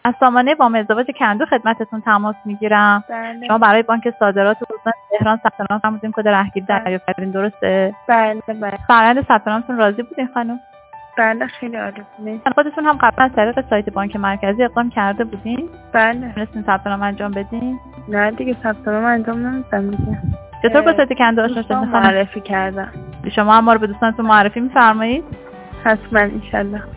از سامانه وام ازدواج کندو خدمتتون تماس میگیرم. بله. شما برای بانک صادرات استان تهران ثبت نام فرمودین، کد رهگیری دریافت کردین، درسته؟ بله. فرآیند ثبت نامتون راضی بودین خانم؟ بله خیلی عالی بود. خودتون هم قبلا از طریق سایت بانک مرکزی اقدام کرده بودین؟ بله. تونستین ثبت نام انجام بدین؟ نه دیگه ثبت نام انجام ندادم دیگه. چطور با سایت کندو آشنا شدین خانم؟ معرفی کردم. شما هم ما رو به دوستانتون معرفی می‌فرمایید؟ حتما ان شاء الله.